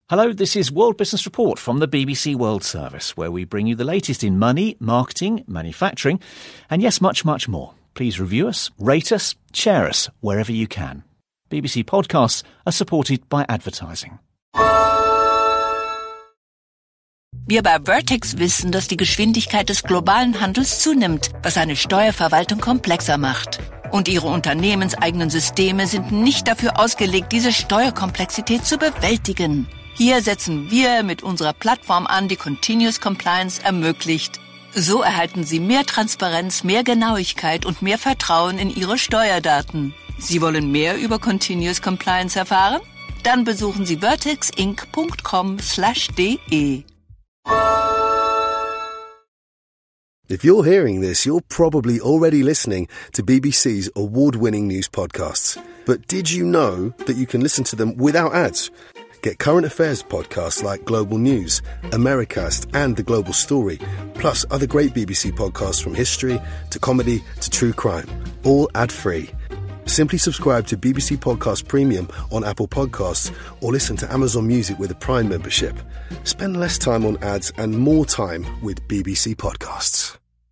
Hello, this is World Business Report from the BBC World Service, where we bring you the latest in money, marketing, manufacturing, and yes, much, much more. Please review us, rate us, share us wherever you can. BBC podcasts are supported by advertising. Wir bei Vertex wissen, dass die Geschwindigkeit des globalen Handels zunimmt, was eine Steuerverwaltung komplexer macht. Und ihre unternehmenseigenen Systeme sind nicht dafür ausgelegt, diese Steuerkomplexität zu bewältigen. Hier setzen wir mit unserer Plattform an, die Continuous Compliance ermöglicht. So erhalten Sie mehr Transparenz, mehr Genauigkeit und mehr Vertrauen in Ihre Steuerdaten. Sie wollen mehr über Continuous Compliance erfahren? Dann besuchen Sie vertexinc.com/de. If you're hearing this, you're probably already listening to BBC's award-winning news podcasts. But did you know that you can listen to them without ads? Get current affairs podcasts like Global News, Americast and The Global Story, plus other great BBC podcasts from history to comedy to true crime, all ad-free. Simply subscribe to BBC Podcast Premium on Apple Podcasts or listen to Amazon Music with a Prime membership. Spend less time on ads and more time with BBC Podcasts.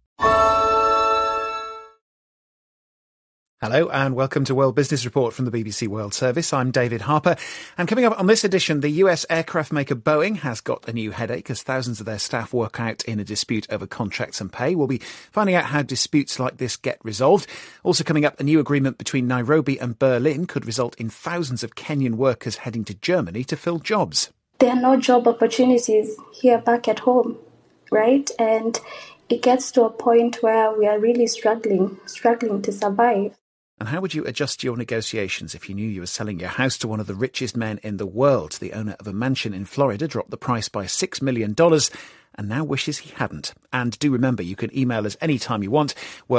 Hello and welcome to World Business Report from the BBC World Service. I'm David Harper, and coming up on this edition, the US aircraft maker Boeing has got a new headache as thousands of their staff work out in a dispute over contracts and pay. We'll be finding out how disputes like this get resolved. Also coming up, a new agreement between Nairobi and Berlin could result in thousands of Kenyan workers heading to Germany to fill jobs. There are no job opportunities here back at home, right? And it gets to a point where we are really struggling to survive. And how would you adjust your negotiations if you knew you were selling your house to one of the richest men in the world? The owner of a mansion in Florida dropped the price by $6 million and now wishes he hadn't. And do remember, you can email us anytime you want,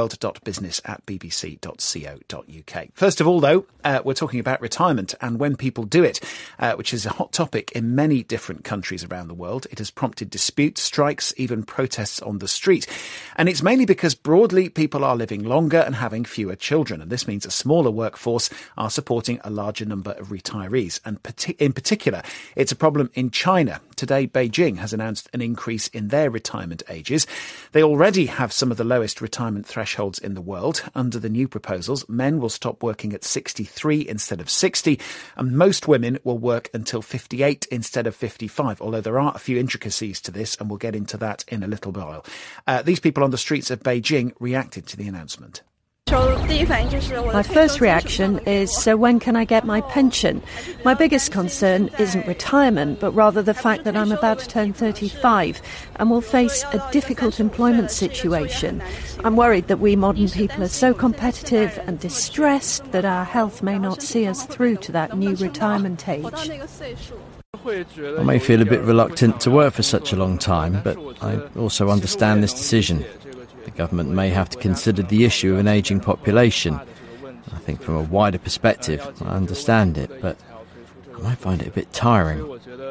world.business@bbc.co.uk. First of all, though, we're talking about retirement and when people do it, which is a hot topic in many different countries around the world. It has prompted disputes, strikes, even protests on the street. And it's mainly because broadly people are living longer and having fewer children. And this means a smaller workforce are supporting a larger number of retirees. And in particular, it's a problem in China. Today, Beijing has announced an increase in their retirement ages. They already have some of the lowest retirement thresholds in the world. Under the new proposals, men will stop working at 63 instead of 60, and most women will work until 58 instead of 55, although there are a few intricacies to this, and we'll get into that in a little while. These people on the streets of Beijing reacted to the announcement. My first reaction is, so when can I get my pension? My biggest concern isn't retirement, but rather the fact that I'm about to turn 35 and will face a difficult employment situation. I'm worried that we modern people are so competitive and distressed that our health may not see us through to that new retirement age. I may feel a bit reluctant to work for such a long time, but I also understand this decision. The government may have to consider the issue of an ageing population. I think from a wider perspective, I understand it, but I might find it a bit tiring.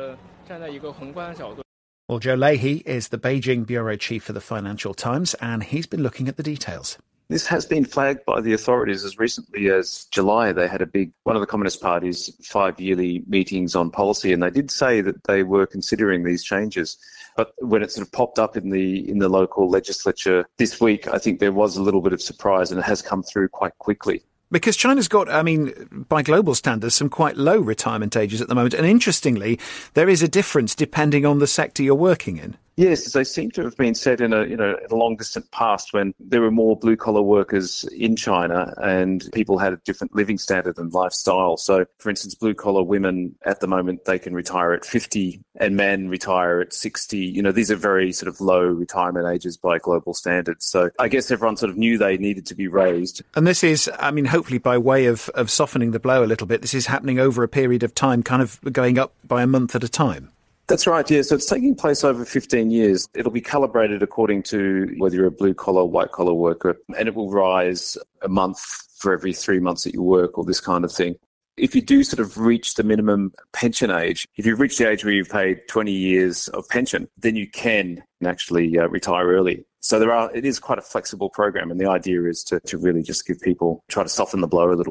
Well, Joe Leahy is the Beijing bureau chief for the Financial Times, and he's been looking at the details. This has been flagged by the authorities as recently as July. They had one of the Communist Party's 5 yearly meetings on policy, and they did say that they were considering these changes. But when it sort of popped up in the local legislature this week, I think there was a little bit of surprise, and it has come through quite quickly. Because China's got, by global standards, some quite low retirement ages at the moment. And interestingly, there is a difference depending on the sector you're working in. Yes, they seem to have been set in a long distant past when there were more blue collar workers in China and people had a different living standard and lifestyle. So, for instance, blue collar women at the moment, they can retire at 50 and men retire at 60. These are very sort of low retirement ages by global standards. So I guess everyone sort of knew they needed to be raised. And this is, hopefully by way of softening the blow a little bit, this is happening over a period of time, kind of going up by a month at a time. That's right, yeah. So it's taking place over 15 years. It'll be calibrated according to whether you're a blue-collar, white-collar worker, and it will rise a month for every 3 months that you work or this kind of thing. If you do sort of reach the minimum pension age, if you reach the age where you've paid 20 years of pension, then you can actually retire early. So it is quite a flexible program, and the idea is to really just give people, try to soften the blow a little bit.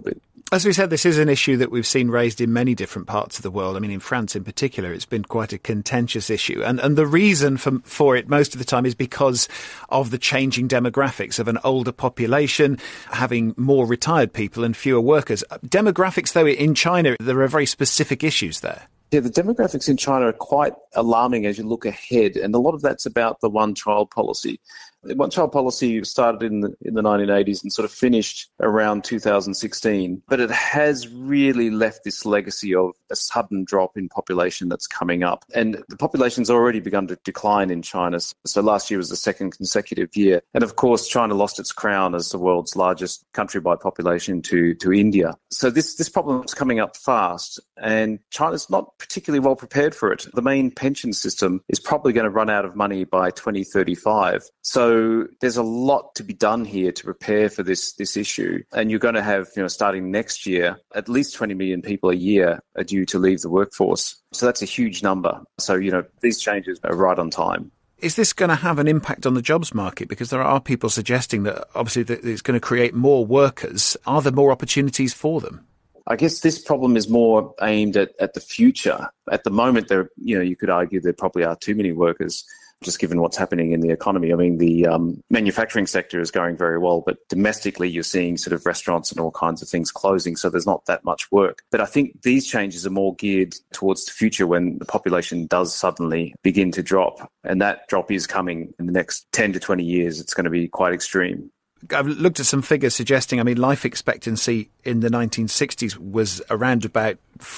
As we said, this is an issue that we've seen raised in many different parts of the world. I mean, in France in particular, it's been quite a contentious issue. And the reason for it most of the time is because of the changing demographics of an older population, having more retired people and fewer workers. Demographics, though, in China, there are very specific issues there. Yeah, the demographics in China are quite alarming as you look ahead, and a lot of that's about the one-child policy. The one-child policy started in the 1980s and sort of finished around 2016, but it has really left this legacy of a sudden drop in population that's coming up. And the population's already begun to decline in China. So last year was the second consecutive year. And of course, China lost its crown as the world's largest country by population to India. So this problem is coming up fast, and China's not particularly well prepared for it. The main pension system is probably going to run out of money by 2035. So there's a lot to be done here to prepare for this issue. And you're going to have, starting next year, at least 20 million people a year are due to leave the workforce. So that's a huge number. So, these changes are right on time. Is this going to have an impact on the jobs market? Because there are people suggesting that obviously that it's going to create more workers. Are there more opportunities for them? I guess this problem is more aimed at the future. At the moment, you could argue there probably are too many workers, just given what's happening in the economy. I mean, the manufacturing sector is going very well, but domestically you're seeing sort of restaurants and all kinds of things closing, so there's not that much work. But I think these changes are more geared towards the future when the population does suddenly begin to drop. And that drop is coming in the next 10 to 20 years. It's going to be quite extreme. I've looked at some figures suggesting, life expectancy in the 1960s was around about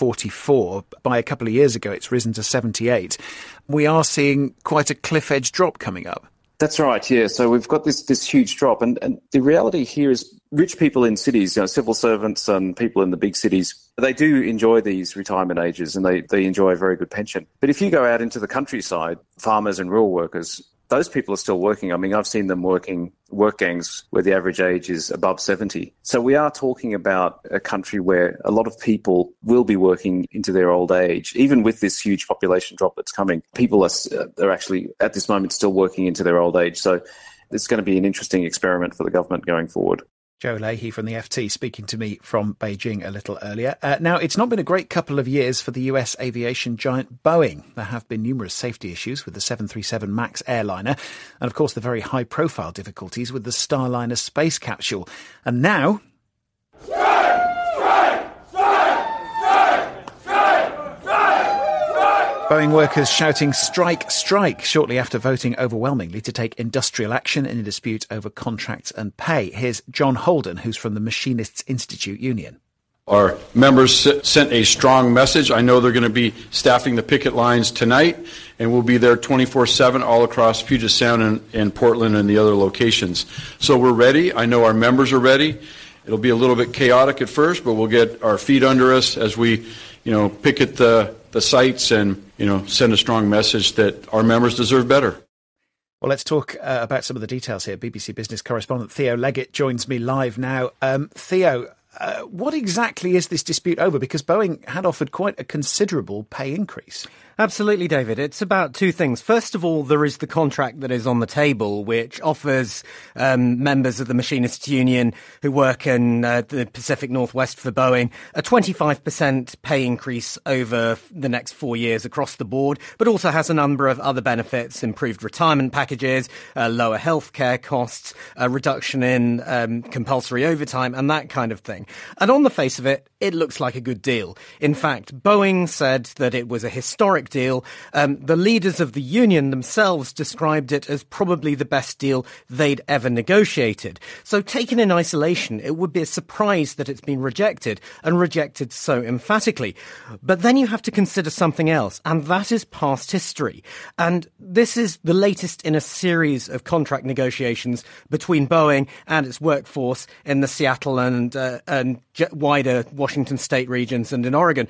44. By a couple of years ago, it's risen to 78. We are seeing quite a cliff edge drop coming up. That's right, yeah. So we've got this huge drop. And the reality here is rich people in cities, civil servants and people in the big cities, they do enjoy these retirement ages and they enjoy a very good pension. But if you go out into the countryside, farmers and rural workers, those people are still working. I've seen them working work gangs where the average age is above 70. So we are talking about a country where a lot of people will be working into their old age. Even with this huge population drop that's coming, people are actually at this moment still working into their old age. So it's going to be an interesting experiment for the government going forward. Joe Leahy from the FT speaking to me from Beijing a little earlier. Now, it's not been a great couple of years for the US aviation giant Boeing. There have been numerous safety issues with the 737 MAX airliner and, of course, the very high-profile difficulties with the Starliner space capsule. And now... Boeing workers shouting strike, strike shortly after voting overwhelmingly to take industrial action in a dispute over contracts and pay. Here's John Holden, who's from the Machinists Institute Union. Our members sent a strong message. I know they're going to be staffing the picket lines tonight, and we'll be there 24/7 all across Puget Sound and Portland and the other locations. So we're ready. I know our members are ready. It'll be a little bit chaotic at first, but we'll get our feet under us as we, picket the sites and, send a strong message that our members deserve better. Well, let's talk about some of the details here. BBC Business correspondent Theo Leggett joins me live now. Theo, what exactly is this dispute over? Because Boeing had offered quite a considerable pay increase. Absolutely, David. It's about two things. First of all, there is the contract that is on the table, which offers members of the Machinists Union who work in the Pacific Northwest for Boeing a 25% pay increase over the next 4 years across the board, but also has a number of other benefits: improved retirement packages, lower healthcare costs, a reduction in compulsory overtime, and that kind of thing. And on the face of it, it looks like a good deal. In fact, Boeing said that it was a historic deal. The leaders of the union themselves described it as probably the best deal they'd ever negotiated. So taken in isolation, it would be a surprise that it's been rejected, and rejected so emphatically. But then you have to consider something else, and that is past history. And this is the latest in a series of contract negotiations between Boeing and its workforce in the Seattle and wider Washington state regions and in Oregon.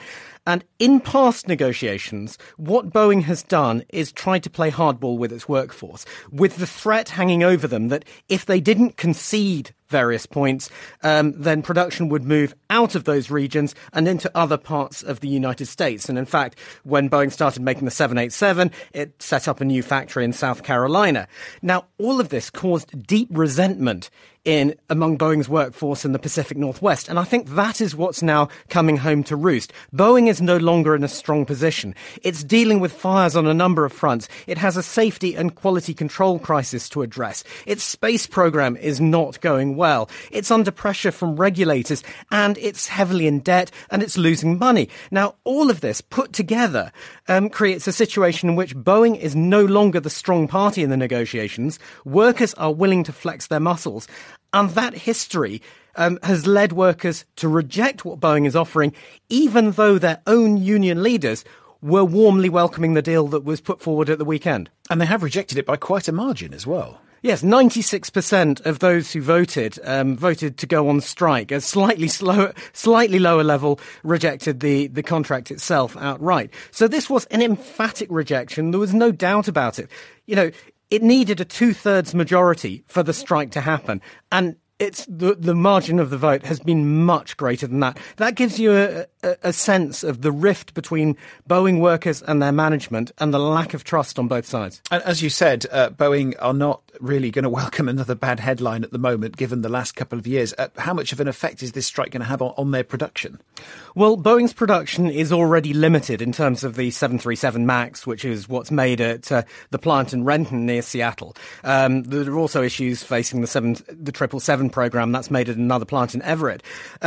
And in past negotiations, what Boeing has done is tried to play hardball with its workforce, with the threat hanging over them that if they didn't concede various points, then production would move out of those regions and into other parts of the United States. And in fact, when Boeing started making the 787, it set up a new factory in South Carolina. Now, all of this caused deep resentment among Boeing's workforce in the Pacific Northwest. And I think that is what's now coming home to roost. Boeing is no longer in a strong position. It's dealing with fires on a number of fronts. It has a safety and quality control crisis to address. Its space program is not going well. It's under pressure from regulators, and it's heavily in debt, and it's losing money. Now, all of this put together creates a situation in which Boeing is no longer the strong party in the negotiations. Workers are willing to flex their muscles. And that history has led workers to reject what Boeing is offering, even though their own union leaders were warmly welcoming the deal that was put forward at the weekend. And they have rejected it by quite a margin as well. Yes, 96% of those who voted to go on strike. A slightly lower level rejected the contract itself outright. So this was an emphatic rejection. There was no doubt about it. You know, it needed a 2/3 majority for the strike to happen. And it's the margin of the vote has been much greater than that. That gives you a sense of the rift between Boeing workers and their management and the lack of trust on both sides. And as you said, Boeing are not really going to welcome another bad headline at the moment, given the last couple of years. How much of an effect is this strike going to have on their production? Well, Boeing's production is already limited in terms of the 737 MAX, which is what's made at the plant in Renton near Seattle. There are also issues facing the 777 program that's made at another plant in Everett.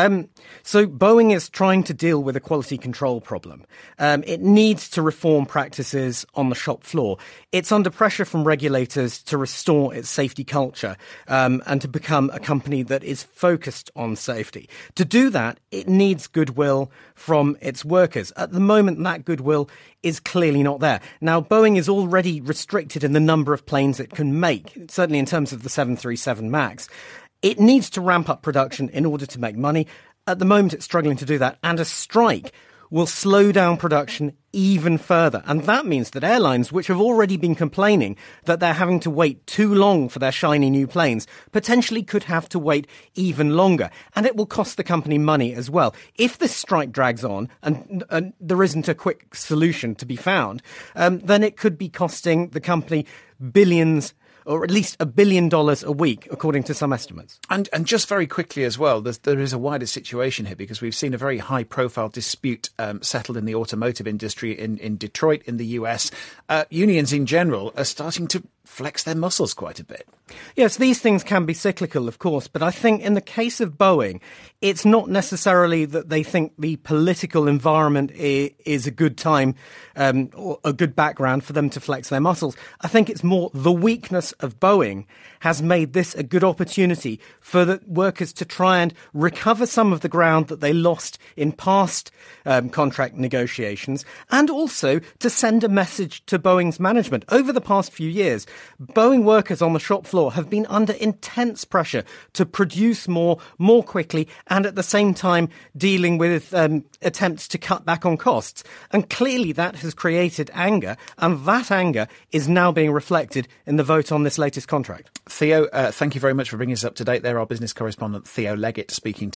So Boeing is trying to deal with a quality control problem. It needs to reform practices on the shop floor. It's under pressure from regulators to restore its safety culture and to become a company that is focused on safety. To do that, it needs goodwill from its workers. At the moment, that goodwill is clearly not there. Now, Boeing is already restricted in the number of planes it can make, certainly in terms of the 737 MAX. It needs to ramp up production in order to make money. At the moment, it's struggling to do that. And a strike will slow down production even further. And that means that airlines, which have already been complaining that they're having to wait too long for their shiny new planes, potentially could have to wait even longer. And it will cost the company money as well. If this strike drags on and there isn't a quick solution to be found, then it could be costing the company billions, or at least $1 billion a week, according to some estimates. And just very quickly as well, there is a wider situation here, because we've seen a very high-profile dispute settled in the automotive industry in Detroit in the US. Unions in general are starting to flex their muscles quite a bit. Yes, these things can be cyclical, of course, but I think in the case of Boeing, it's not necessarily that they think the political environment is a good time or a good background for them to flex their muscles. I think it's more the weakness of Boeing has made this a good opportunity for the workers to try and recover some of the ground that they lost in past contract negotiations, and also to send a message to Boeing's management. Over the past few years, Boeing workers on the shop floor have been under intense pressure to produce more quickly, and at the same time dealing with attempts to cut back on costs. And clearly that has created anger, and that anger is now being reflected in the vote on this latest contract. Theo, thank you very much for bringing us up to date. There, our business correspondent Theo Leggett speaking.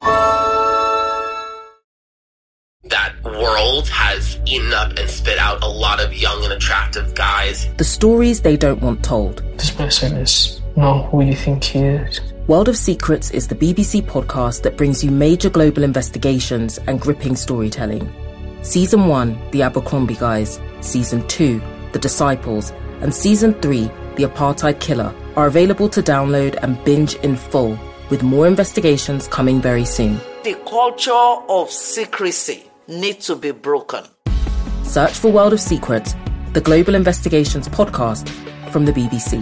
That world has eaten up and spit out a lot of young and attractive guys. The stories they don't want told. This person is not who you think he is. World of Secrets is the BBC podcast that brings you major global investigations and gripping storytelling. Season 1, The Abercrombie Guys. Season 2, The Disciples. And Season 3, The Apartheid Killer, are available to download and binge in full, with more investigations coming very soon. The culture of secrecy needs to be broken. Search for World of Secrets, the Global Investigations podcast from the BBC.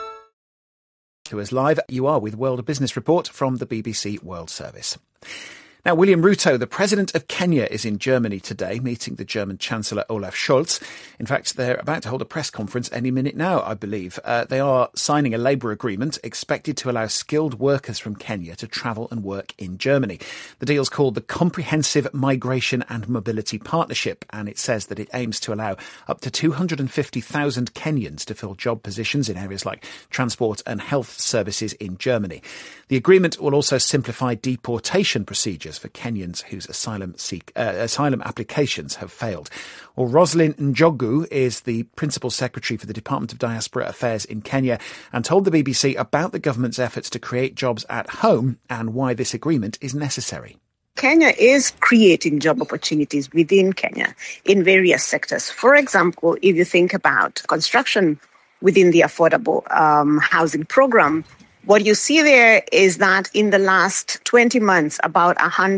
To us live, you are with World of Business Report from the BBC World Service. Now, William Ruto, the president of Kenya, is in Germany today, meeting the German Chancellor Olaf Scholz. In fact, they're about to hold a press conference any minute now, I believe. They are signing a labour agreement expected to allow skilled workers from Kenya to travel and work in Germany. The deal's called the Comprehensive Migration and Mobility Partnership, and it says that it aims to allow up to 250,000 Kenyans to fill job positions in areas like transport and health services in Germany. The agreement will also simplify deportation procedures for Kenyans whose asylum applications have failed. Well, Roslyn Njogu is the Principal Secretary for the Department of Diaspora Affairs in Kenya and told the BBC about the government's efforts to create jobs at home and why this agreement is necessary. Kenya is creating job opportunities within Kenya in various sectors. For example, if you think about construction within the affordable housing program, what you see there is that in the last 20 months, about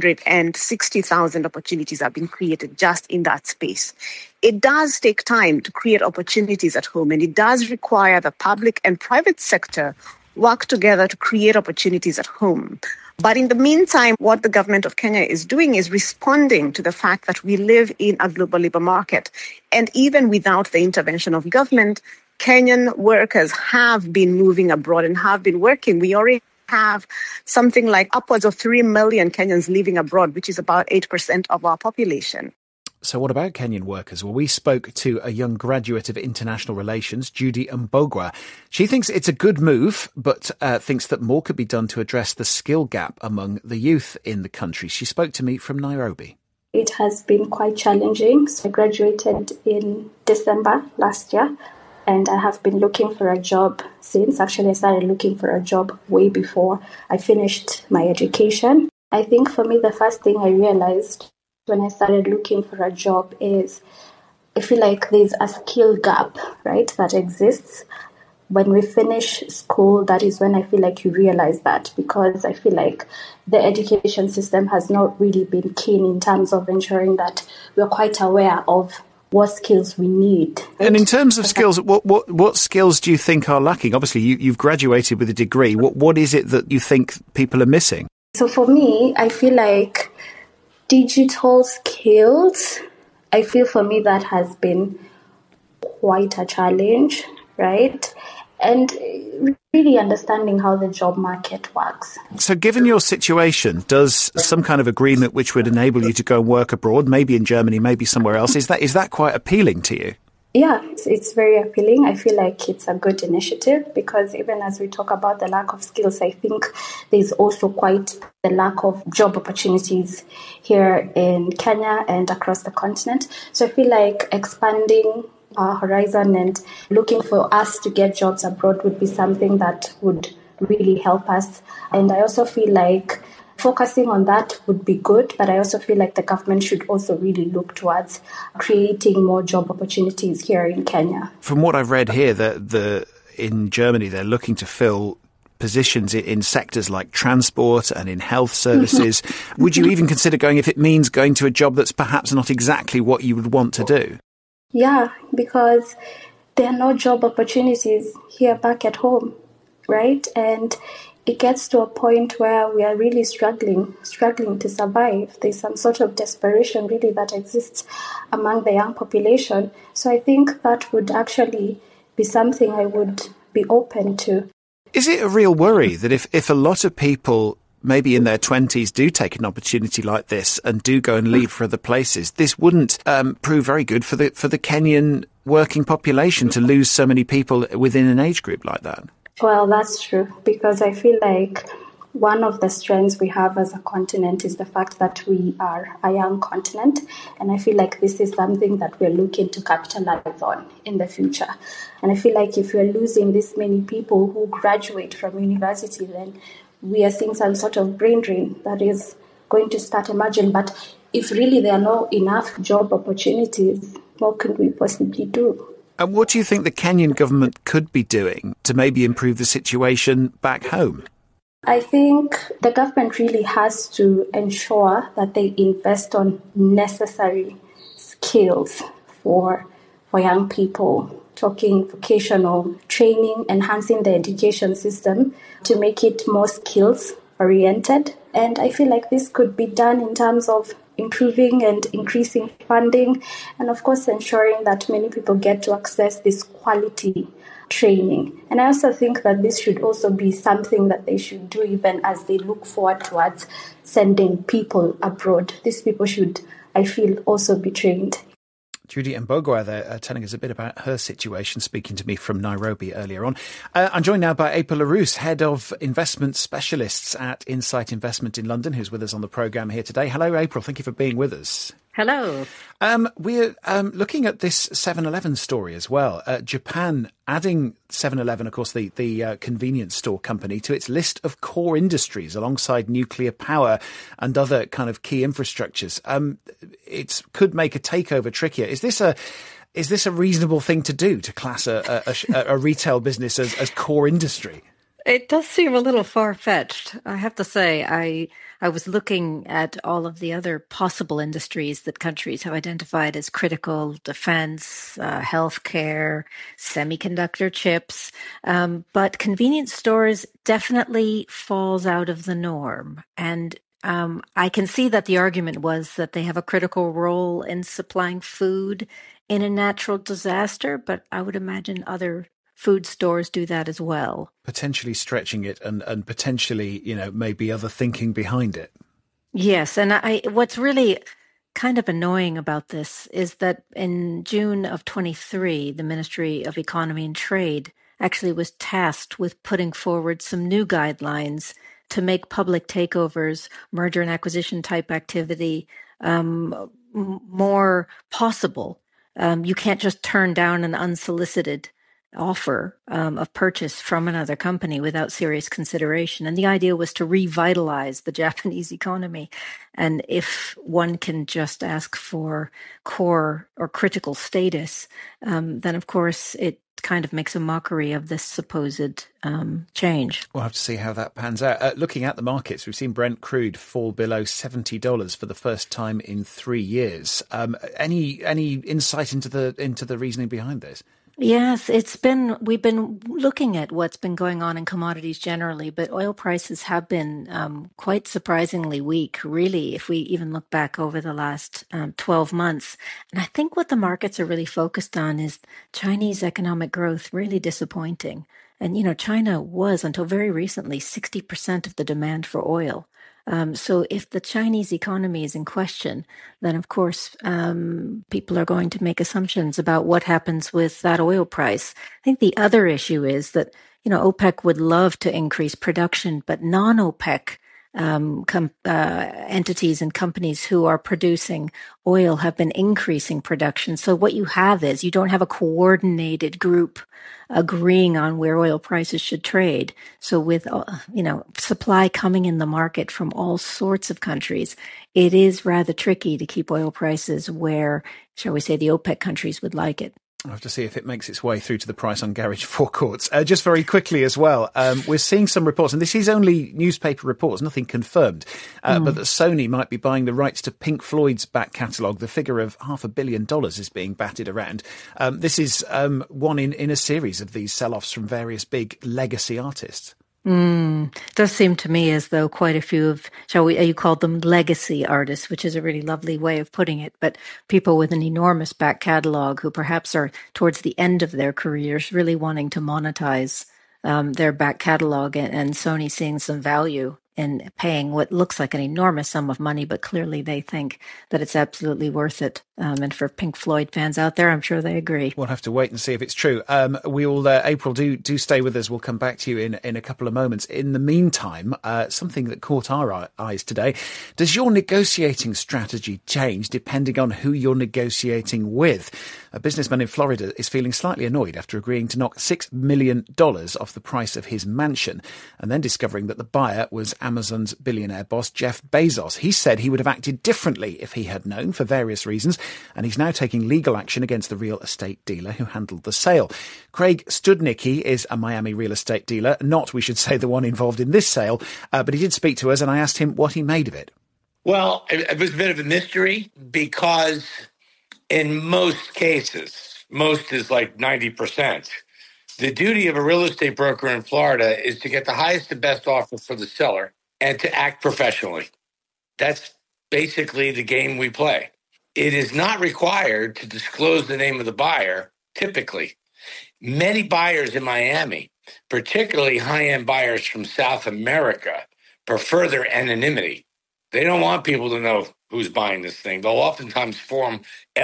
160,000 opportunities have been created just in that space. It does take time to create opportunities at home, and it does require the public and private sector work together to create opportunities at home. But in the meantime, what the government of Kenya is doing is responding to the fact that we live in a global labor market. And even without the intervention of government, Kenyan workers have been moving abroad and have been working. We already have something like upwards of 3 million Kenyans living abroad, which is about 8% of our population. So what about Kenyan workers? Well, we spoke to a young graduate of international relations, Judy Mbogwa. She thinks it's a good move, but thinks that more could be done to address the skill gap among the youth in the country. She spoke to me from Nairobi. It has been quite challenging. So I graduated in December last year, and I have been looking for a job since. Actually, I started looking for a job way before I finished my education. I think for me, the first thing I realized when I started looking for a job is I feel like there's a skill gap, right, that exists. When we finish school, that is when I feel like you realize that, because I feel like the education system has not really been keen in terms of ensuring that we're quite aware of what skills we need. Right? And in terms of skills, what skills do you think are lacking? Obviously, you've graduated with a degree. What is it that you think people are missing? So for me, I feel like digital skills, I feel for me that has been quite a challenge, right? And really understanding how the job market works. So given your situation, does some kind of agreement which would enable you to go and work abroad, maybe in Germany, maybe somewhere else, is that quite appealing to you? Yeah, it's very appealing. I feel like it's a good initiative because even as we talk about the lack of skills, I think there's also quite the lack of job opportunities here in Kenya and across the continent. So I feel like expanding our horizon and looking for us to get jobs abroad would be something that would really help us. And I also feel like focusing on that would be good, but I also feel like the government should also really look towards creating more job opportunities here in Kenya. From what I've read here, in Germany, they're looking to fill positions in sectors like transport and in health services. Would you even consider going if it means going to a job that's perhaps not exactly what you would want to do? Yeah, because there are no job opportunities here back at home, right? And it gets to a point where we are really struggling to survive. There's some sort of desperation really that exists among the young population. So I think that would actually be something I would be open to. Is it a real worry that if a lot of people maybe in their 20s do take an opportunity like this and do go and leave for other places, this wouldn't prove very good for the Kenyan working population to lose so many people within an age group like that? Well, that's true, because I feel like one of the strengths we have as a continent is the fact that we are a young continent. And I feel like this is something that we're looking to capitalize on in the future. And I feel like if we're losing this many people who graduate from university, then we are seeing some sort of brain drain that is going to start emerging. But if really there are not enough job opportunities, what could we possibly do? And what do you think the Kenyan government could be doing to maybe improve the situation back home? I think the government really has to ensure that they invest on necessary skills for young people, talking vocational training, enhancing the education system to make it more skills oriented, And I feel like this could be done in terms of improving and increasing funding, and of course ensuring that many people get to access this quality training. And I also think that this should also be something that they should do even as they look forward towards sending people abroad. These people should, I feel, also be trained. Judy Mbogwa there telling us a bit about her situation, speaking to me from Nairobi earlier on. I'm joined now by April Larousse, Head of Investment Specialists at Insight Investment in London, who's with us on the programme here today. Hello, April. Thank you for being with us. Hello. We're looking at this 7-Eleven story as well. Japan adding 7-Eleven, of course, the convenience store company, to its list of core industries alongside nuclear power and other kind of key infrastructures. It could make a takeover trickier. Is this a reasonable thing to do, to class a retail business as core industry? It does seem a little far-fetched. I have to say, I was looking at all of the other possible industries that countries have identified as critical: defense, healthcare, semiconductor chips. But convenience stores definitely falls out of the norm. And I can see that the argument was that they have a critical role in supplying food in a natural disaster, but I would imagine other food stores do that as well. Potentially stretching it and potentially, maybe other thinking behind it. Yes. And what's really kind of annoying about this is that in June of 23, the Ministry of Economy and Trade actually was tasked with putting forward some new guidelines to make public takeovers, merger and acquisition type activity more possible. You can't just turn down an unsolicited offer of purchase from another company without serious consideration. And the idea was to revitalize the Japanese economy. And if one can just ask for core or critical status, then of course it kind of makes a mockery of this supposed change. We'll have to see how that pans out. Looking at the markets, we've seen Brent crude fall below $70 for the first time in 3 years. Any insight into the reasoning behind this? Yes, we've been looking at what's been going on in commodities generally, but oil prices have been quite surprisingly weak, really, if we even look back over the last 12 months. And I think what the markets are really focused on is Chinese economic growth really disappointing. And, China was, until very recently, 60% of the demand for oil. So if the Chinese economy is in question, then of course people are going to make assumptions about what happens with that oil price. I think the other issue is that, OPEC would love to increase production, but non-OPEC entities and companies who are producing oil have been increasing production. So what you have is you don't have a coordinated group agreeing on where oil prices should trade. So with, supply coming in the market from all sorts of countries, it is rather tricky to keep oil prices where, shall we say, the OPEC countries would like it. I'll have to see if it makes its way through to the price on garage forecourts. Just very quickly as well, we're seeing some reports, and this is only newspaper reports, nothing confirmed, but that Sony might be buying the rights to Pink Floyd's back catalogue. The figure of $500 million is being batted around. This is one in a series of these sell-offs from various big legacy artists. Does seem to me as though quite a few of, you called them legacy artists, which is a really lovely way of putting it, but people with an enormous back catalogue who perhaps are towards the end of their careers really wanting to monetize their back catalogue, and Sony seeing some value in paying what looks like an enormous sum of money, but clearly they think that it's absolutely worth it. And for Pink Floyd fans out there, I'm sure they agree. We'll have to wait and see if it's true. April, do stay with us. We'll come back to you in a couple of moments. In the meantime, something that caught our eyes today. Does your negotiating strategy change depending on who you're negotiating with? A businessman in Florida is feeling slightly annoyed after agreeing to knock $6 million off the price of his mansion and then discovering that the buyer was Amazon's billionaire boss, Jeff Bezos. He said he would have acted differently if he had known for various reasons, and he's now taking legal action against the real estate dealer who handled the sale. Craig Studnicki is a Miami real estate dealer, not, we should say, the one involved in this sale, but he did speak to us, and I asked him what he made of it. Well, it was a bit of a mystery because in most cases, most is like 90%, the duty of a real estate broker in Florida is to get the highest and best offer for the seller and to act professionally. That's basically the game we play. It is not required to disclose the name of the buyer, typically. Many buyers in Miami, particularly high-end buyers from South America, prefer their anonymity. They don't want people to know who's buying this thing. They'll oftentimes form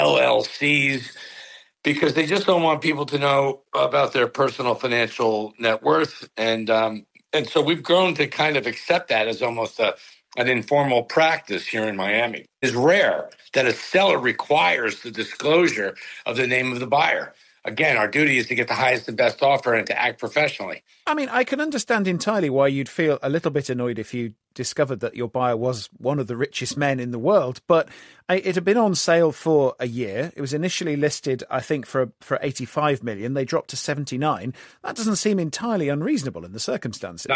LLCs because they just don't want people to know about their personal financial net worth. And so we've grown to kind of accept that as almost an informal practice here in Miami. It's rare that a seller requires the disclosure of the name of the buyer. Again, our duty is to get the highest and best offer and to act professionally. I mean, I can understand entirely why you'd feel a little bit annoyed if you discovered that your buyer was one of the richest men in the world, but it had been on sale for a year. It was initially listed, I think, for 85 million. They dropped to 79. That doesn't seem entirely unreasonable in the circumstances.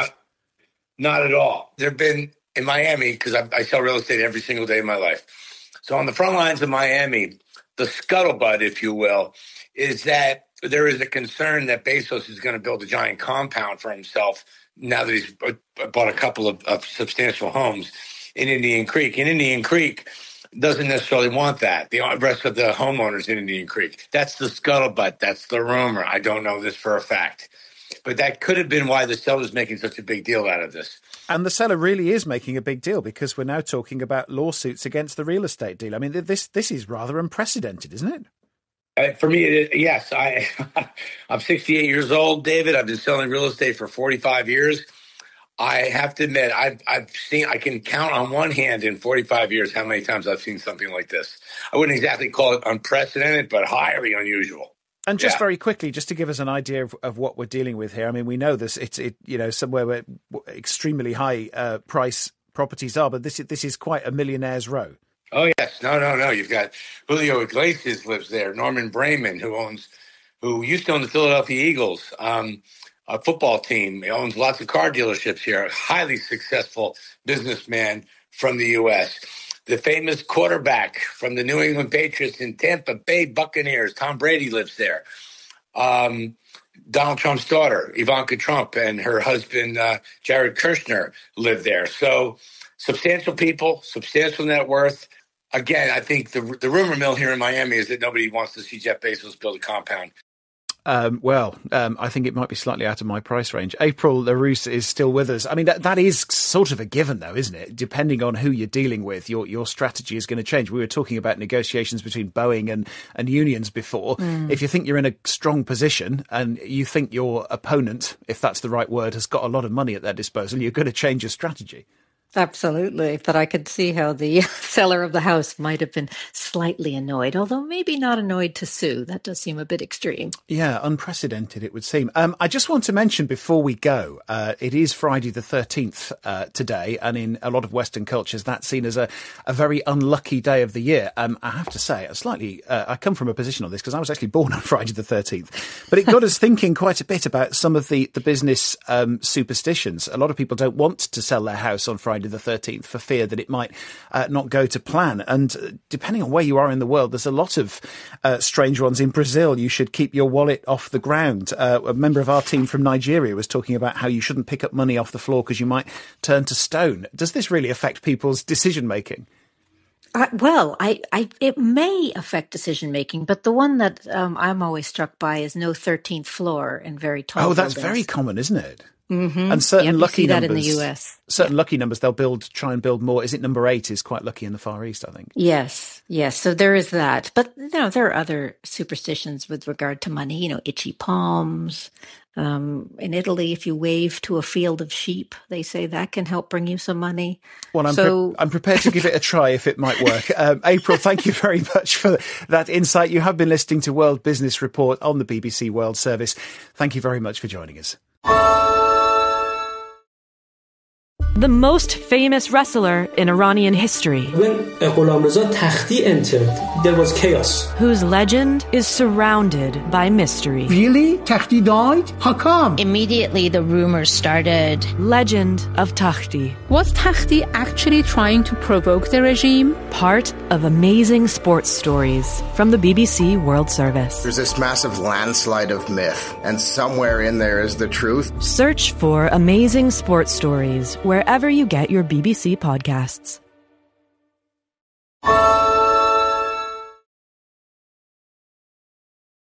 Not at all. There have been, in Miami, because I sell real estate every single day of my life. So on the front lines of Miami, the scuttlebutt, if you will, is that there is a concern that Bezos is going to build a giant compound for himself now that he's bought a couple of substantial homes in Indian Creek. And Indian Creek doesn't necessarily want that. The rest of the homeowners in Indian Creek. That's the scuttlebutt. That's the rumor. I don't know this for a fact. But that could have been why the seller's making such a big deal out of this. And the seller really is making a big deal because we're now talking about lawsuits against the real estate deal. I mean, this is rather unprecedented, isn't it? For me, yes. I'm 68 years old, David. I've been selling real estate for 45 years. I have to admit, I can count on one hand in 45 years how many times I've seen something like this. I wouldn't exactly call it unprecedented, but highly unusual. And just very quickly, just to give us an idea of what we're dealing with here. I mean, we know this. It's somewhere where extremely high price properties are, but this is quite a millionaire's row. Oh, yes. No. You've got Julio Iglesias lives there. Norman Brayman, who used to own the Philadelphia Eagles, a football team. He owns lots of car dealerships here. A highly successful businessman from the U.S. The famous quarterback from the New England Patriots and Tampa Bay Buccaneers, Tom Brady, lives there. Donald Trump's daughter, Ivanka Trump, and her husband, Jared Kushner, live there. So substantial people, substantial net worth. Again, I think the rumor mill here in Miami is that nobody wants to see Jeff Bezos build a compound. I think it might be slightly out of my price range. April LaRousse is still with us. I mean, that is sort of a given, though, isn't it? Depending on who you're dealing with, your strategy is going to change. We were talking about negotiations between Boeing and unions before. If you think you're in a strong position and you think your opponent, if that's the right word, has got a lot of money at their disposal, you're going to change your strategy. Absolutely. But I could see how the seller of the house might have been slightly annoyed, although maybe not annoyed to sue. That does seem a bit extreme. Yeah, unprecedented, it would seem. I just want to mention before we go, it is Friday the 13th today, and in a lot of Western cultures, that's seen as a very unlucky day of the year. I have to say, I come from a position on this because I was actually born on Friday the 13th. But it got us thinking quite a bit about some of the business superstitions. A lot of people don't want to sell their house on Friday the 13th for fear that it might not go to plan. And depending on where you are in the world, there's a lot of strange ones. In Brazil, you should keep your wallet off the ground. A member of our team from Nigeria was talking about how you shouldn't pick up money off the floor because you might turn to stone. Does this really affect people's decision making? It may affect decision making, but the one that I'm always struck by is no 13th floor in very tall buildings. That's very common, isn't it? Mm-hmm. And certain lucky numbers, that in the US. Certain lucky numbers, they'll try and build more. Is it number 8 is quite lucky in the Far East, I think? Yes. So there is that. But, there are other superstitions with regard to money, itchy palms. In Italy, if you wave to a field of sheep, they say that can help bring you some money. Well, I'm prepared to give it a try if it might work. April, thank you very much for that insight. You have been listening to World Business Report on the BBC World Service. Thank you very much for joining us. The most famous wrestler in Iranian history. When Ghulam Reza Takhti entered, there was chaos. Whose legend is surrounded by mystery. Really? Takhti died? How come? Immediately the rumors started. Legend of Takhti. Was Takhti actually trying to provoke the regime? Part of amazing sports stories from the BBC World Service. There's this massive landslide of myth, and somewhere in there is the truth. Search for amazing sports stories wherever wherever you get your BBC podcasts.